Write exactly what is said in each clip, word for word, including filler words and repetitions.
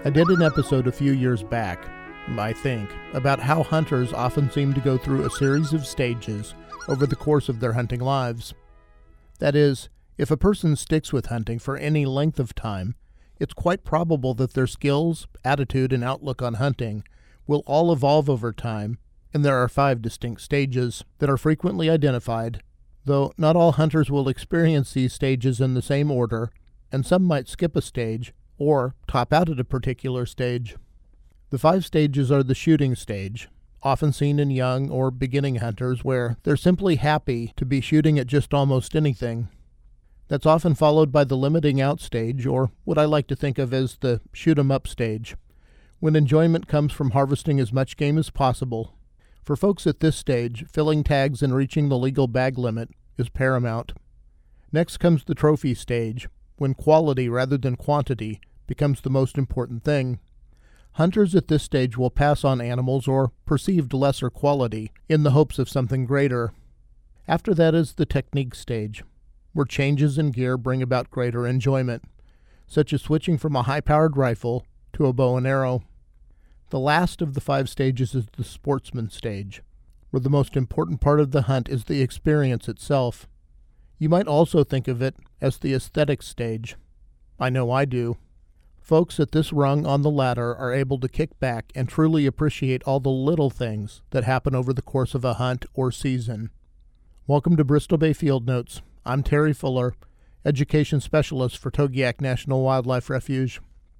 I did an episode a few years back, I think, about how hunters often seem to go through a series of stages over the course of their hunting lives. That is, if a person sticks with hunting for any length of time, it's quite probable that their skills, attitude, and outlook on hunting will all evolve over time, and there are five distinct stages that are frequently identified, though not all hunters will experience these stages in the same order, and some might skip a stage or top out at a particular stage. The five stages are the shooting stage, often seen in young or beginning hunters where they're simply happy to be shooting at just almost anything. That's often followed by the limiting out stage, or what I like to think of as the shoot 'em up stage, when enjoyment comes from harvesting as much game as possible. For folks at this stage, filling tags and reaching the legal bag limit is paramount. Next comes the trophy stage, when quality rather than quantity becomes the most important thing. Hunters at this stage will pass on animals or perceived lesser quality in the hopes of something greater. After that is the technique stage, where changes in gear bring about greater enjoyment, such as switching from a high-powered rifle to a bow and arrow. The last of the five stages is the sportsman stage, where the most important part of the hunt is the experience itself. You might also think of it as the aesthetic stage. I know I do. Folks at this rung on the ladder are able to kick back and truly appreciate all the little things that happen over the course of a hunt or season. Welcome to Bristol Bay Field Notes. I'm Terry Fuller, Education Specialist for Togiak National Wildlife Refuge.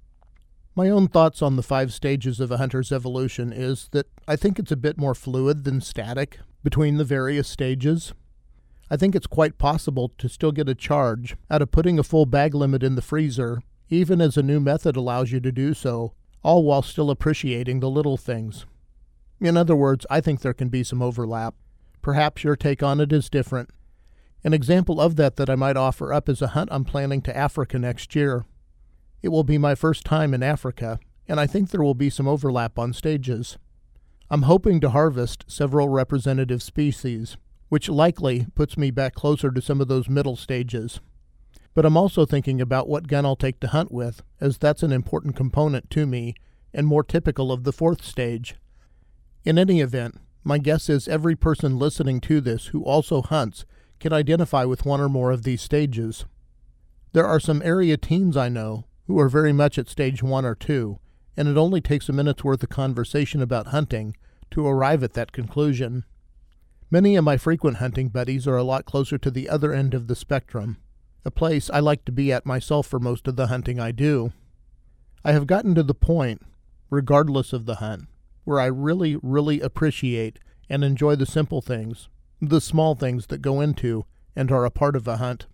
My own thoughts on the five stages of a hunter's evolution is that I think it's a bit more fluid than static between the various stages. I think it's quite possible to still get a charge out of putting a full bag limit in the freezer, even as a new method allows you to do so, all while still appreciating the little things. In other words, I think there can be some overlap. Perhaps your take on it is different. An example of that that I might offer up is a hunt I'm planning to Africa next year. It will be my first time in Africa, and I think there will be some overlap on stages. I'm hoping to harvest several representative species, which likely puts me back closer to some of those middle stages. But I'm also thinking about what gun I'll take to hunt with, as that's an important component to me, and more typical of the fourth stage. In any event, my guess is every person listening to this who also hunts can identify with one or more of these stages. There are some area teens I know who are very much at stage one or two, and it only takes a minute's worth of conversation about hunting to arrive at that conclusion. Many of my frequent hunting buddies are a lot closer to the other end of the spectrum, a place I like to be at myself for most of the hunting I do. I have gotten to the point, regardless of the hunt, where I really, really appreciate and enjoy the simple things, the small things that go into and are a part of a hunt.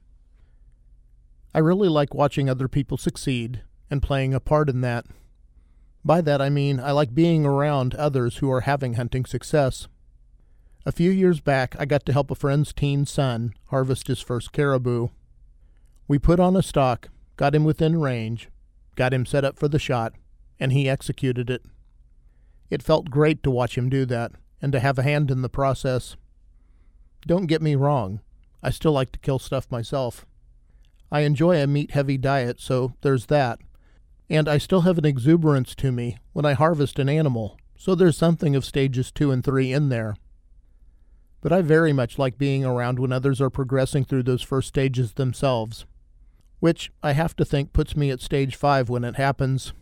I really like watching other people succeed and playing a part in that. By that I mean I like being around others who are having hunting success. A few years back, I got to help a friend's teen son harvest his first caribou. We put on a stalk, got him within range, got him set up for the shot, and he executed it. It felt great to watch him do that, and to have a hand in the process. Don't get me wrong, I still like to kill stuff myself. I enjoy a meat-heavy diet, so there's that. And I still have an exuberance to me when I harvest an animal, so there's something of stages two and three in there. But I very much like being around when others are progressing through those first stages themselves, which I have to think puts me at stage five when it happens.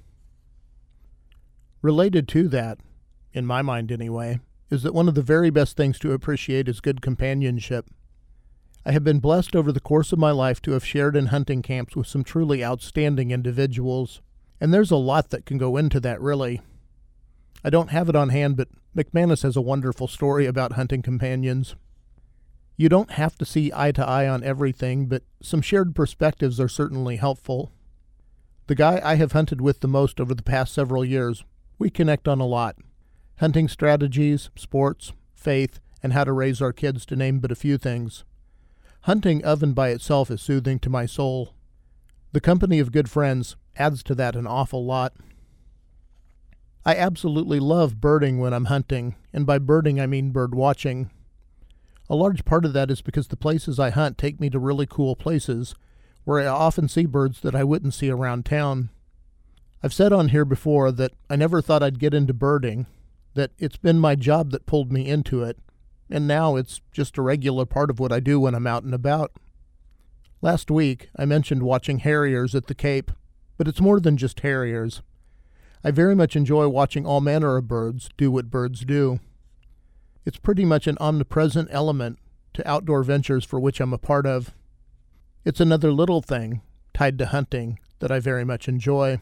Related to that, in my mind anyway, is that one of the very best things to appreciate is good companionship. I have been blessed over the course of my life to have shared in hunting camps with some truly outstanding individuals, and there's a lot that can go into that, really. I don't have it on hand, but McManus has a wonderful story about hunting companions. You don't have to see eye to eye on everything, but some shared perspectives are certainly helpful. The guy I have hunted with the most over the past several years, we connect on a lot. Hunting strategies, sports, faith, and how to raise our kids, to name but a few things. Hunting of and by itself is soothing to my soul. The company of good friends adds to that an awful lot. I absolutely love birding when I'm hunting, and by birding I mean bird watching. A large part of that is because the places I hunt take me to really cool places, where I often see birds that I wouldn't see around town. I've said on here before that I never thought I'd get into birding, that it's been my job that pulled me into it, and now it's just a regular part of what I do when I'm out and about. Last week, I mentioned watching harriers at the Cape, but it's more than just harriers. I very much enjoy watching all manner of birds do what birds do. It's pretty much an omnipresent element to outdoor ventures for which I'm a part of. It's another little thing, tied to hunting, that I very much enjoy.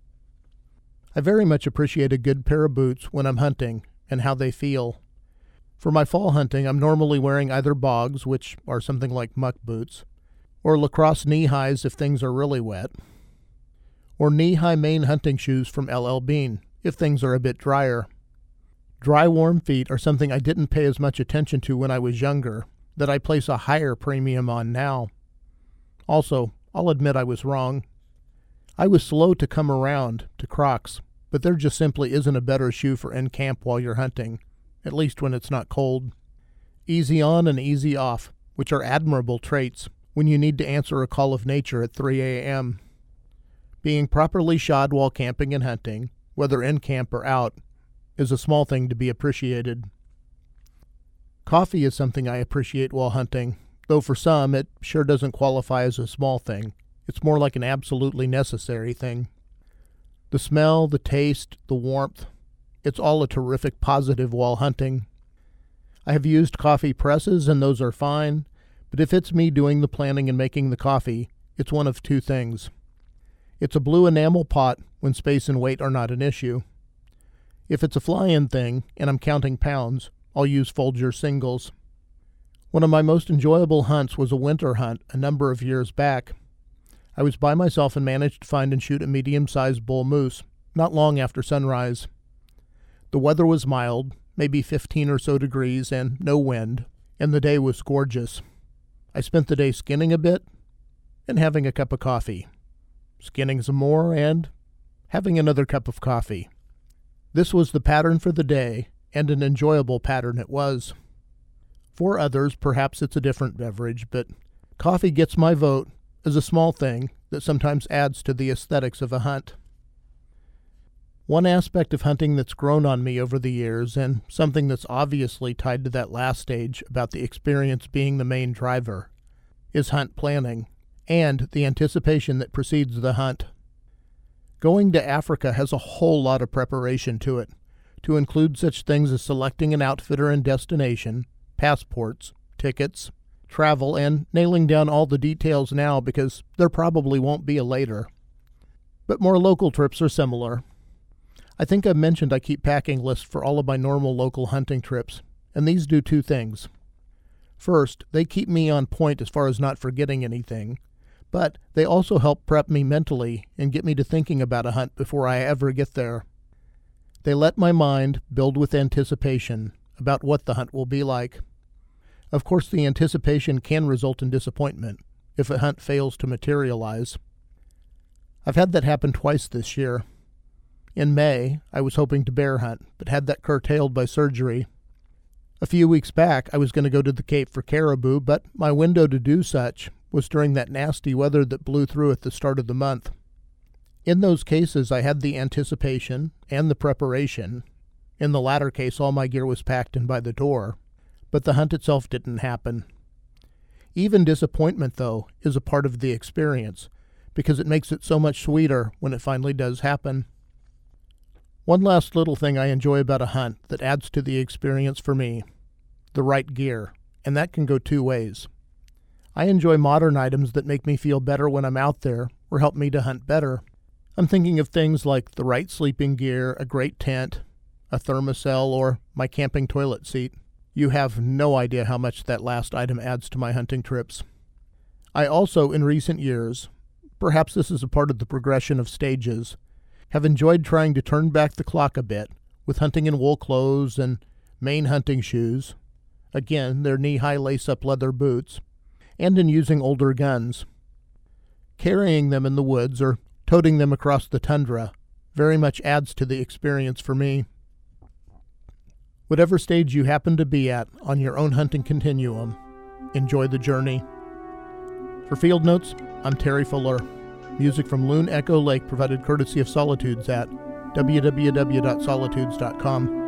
I very much appreciate a good pair of boots when I'm hunting and how they feel. For my fall hunting, I'm normally wearing either bogs, which are something like muck boots, or lacrosse knee-highs if things are really wet, or knee-high Maine hunting shoes from L L Bean if things are a bit drier. Dry, warm feet are something I didn't pay as much attention to when I was younger, that I place a higher premium on now. Also, I'll admit I was wrong. I was slow to come around to Crocs, but there just simply isn't a better shoe for in camp while you're hunting, at least when it's not cold. Easy on and easy off, which are admirable traits when you need to answer a call of nature at three a.m. Being properly shod while camping and hunting, whether in camp or out, is a small thing to be appreciated. Coffee is something I appreciate while hunting, though for some it sure doesn't qualify as a small thing. It's more like an absolutely necessary thing. The smell, the taste, the warmth, it's all a terrific positive while hunting. I have used coffee presses and those are fine, but if it's me doing the planning and making the coffee, it's one of two things. It's a blue enamel pot when space and weight are not an issue. If it's a fly-in thing and I'm counting pounds, I'll use Folger singles. One of my most enjoyable hunts was a winter hunt a number of years back. I was by myself and managed to find and shoot a medium-sized bull moose, not long after sunrise. The weather was mild, maybe fifteen or so degrees, and no wind, and the day was gorgeous. I spent the day skinning a bit and having a cup of coffee, skinning some more and having another cup of coffee. This was the pattern for the day, and an enjoyable pattern it was. For others, perhaps it's a different beverage, but coffee gets my vote as a small thing that sometimes adds to the aesthetics of a hunt. One aspect of hunting that's grown on me over the years, and something that's obviously tied to that last stage about the experience being the main driver, is hunt planning, and the anticipation that precedes the hunt. Going to Africa has a whole lot of preparation to it, to include such things as selecting an outfitter and destination, passports, tickets, travel, and nailing down all the details now because there probably won't be a later. But more local trips are similar. I think I've mentioned I keep packing lists for all of my normal local hunting trips, and these do two things. First, they keep me on point as far as not forgetting anything, but they also help prep me mentally and get me to thinking about a hunt before I ever get there. They let my mind build with anticipation about what the hunt will be like. Of course, the anticipation can result in disappointment if a hunt fails to materialize. I've had that happen twice this year. In May, I was hoping to bear hunt, but had that curtailed by surgery. A few weeks back, I was going to go to the Cape for caribou, but my window to do such was during that nasty weather that blew through at the start of the month. In those cases, I had the anticipation and the preparation. In the latter case, all my gear was packed and by the door, but the hunt itself didn't happen. Even disappointment, though, is a part of the experience, because it makes it so much sweeter when it finally does happen. One last little thing I enjoy about a hunt that adds to the experience for me: the right gear, and that can go two ways. I enjoy modern items that make me feel better when I'm out there or help me to hunt better. I'm thinking of things like the right sleeping gear, a great tent, a thermocell, or my camping toilet seat. You have no idea how much that last item adds to my hunting trips. I also, in recent years, perhaps this is a part of the progression of stages, have enjoyed trying to turn back the clock a bit with hunting in wool clothes and Maine hunting shoes. Again, they're knee-high lace-up leather boots, and in using older guns. Carrying them in the woods or toting them across the tundra very much adds to the experience for me. Whatever stage you happen to be at on your own hunting continuum, enjoy the journey. For Field Notes, I'm Terry Fuller. Music from Loon Echo Lake provided courtesy of Solitudes at w w w dot solitudes dot com.